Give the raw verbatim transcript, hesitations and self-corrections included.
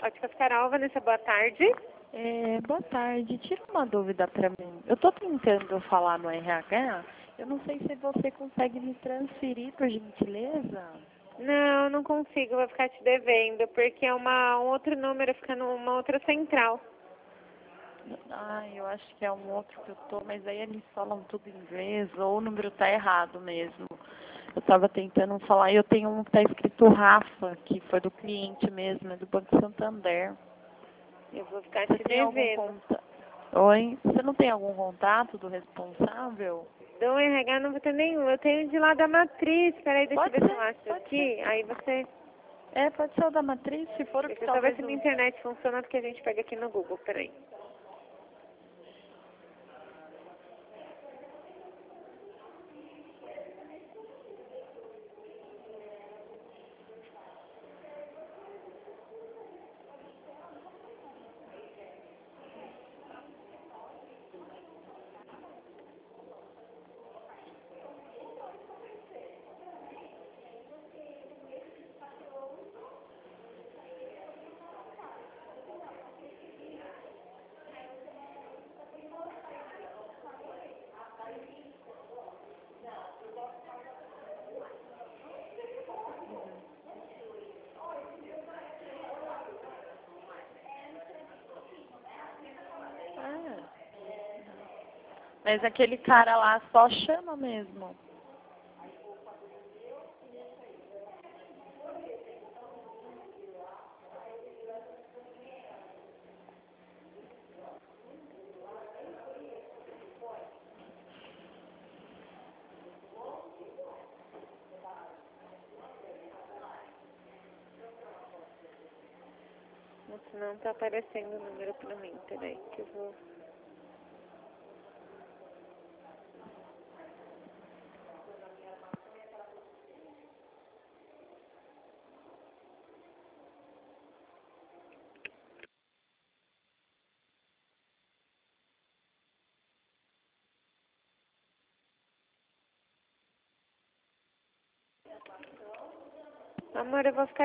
Óticas Carol, Vanessa, boa tarde. É, boa tarde. Tira uma dúvida para mim. Eu estou tentando falar no R H. Eu não sei se você consegue me transferir, por gentileza. Não, não consigo, vou ficar te devendo, porque é uma, um outro número, fica numa outra central. Ah, eu acho que é um outro que eu tô, mas aí eles falam tudo em inglês, ou o número tá errado mesmo. Eu estava tentando falar, eu tenho um que tá escrito Rafa, que foi do cliente mesmo, é do Banco Santander. Eu vou ficar Você te tem algum devendo. contato? Oi? Você não tem algum contato do responsável? Do R H não vou ter nenhum, eu tenho de lá da matriz, peraí, deixa eu Pode ver se eu ser, acho pode aqui, ser. aí você... É, pode ser o da matriz, se for o que Deixa eu só ver talvez se minha o... internet funciona, porque a gente pega aqui no Google, peraí. Ah, mas aquele cara lá só chama mesmo. Nossa, não tá aparecendo o número pra mim, peraí, que eu vou... Amor, eu vou ficar